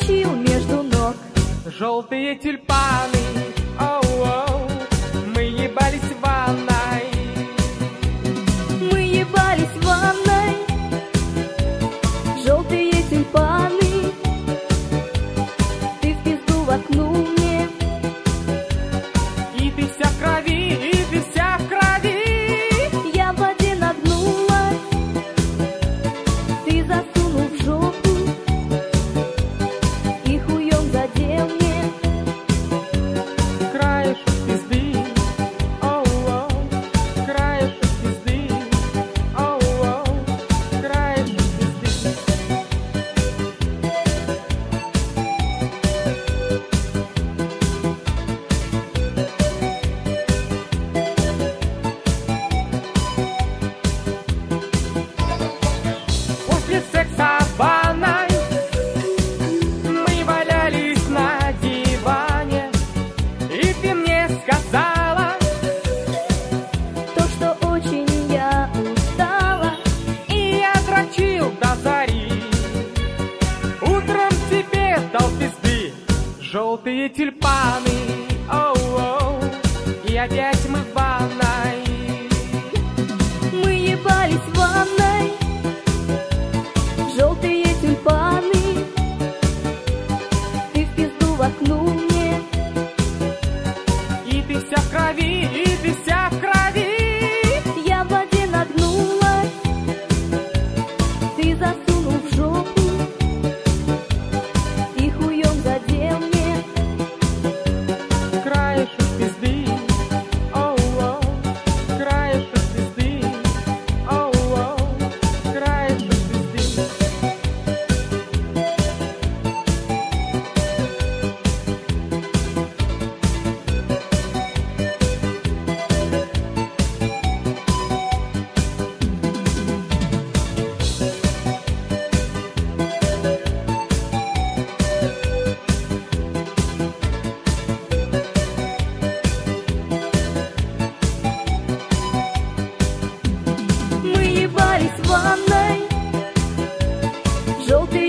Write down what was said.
дрочил между ног. Желтые тюльпаны, оу-оу, мы ебались в ванной. Мы ебались в ванной. Желтые тюльпаны. Ты в пизду воткнул мне. И ты вся в крови, и ты вся в крови. Я в воде нагнулась. Ты засунул в жопу и хуем задел мне. Краешек пизды, оу-оу, краешек пизды, оу-оу, краешек пизды. После секса в ванной мы валялись на диване, и ты мне сказала, То, что очень я устала. и я дрочил до зари. Утром тебе дал пизды, желтые тюльпаны, оу-оу, и опять мы в ванной. Мы ебались в ванной. Желтые тюльпаны. Ты в пизду воткнул мне. И ты вся в крови, и ты вся в крови. Я в воде нагнулась. Ты засунул в жопу и хуем задел мне. Краешек пизды, оу-оу, краешек пизды, оу-оу, краешек пизды. Мы ебались в ванной. Желтые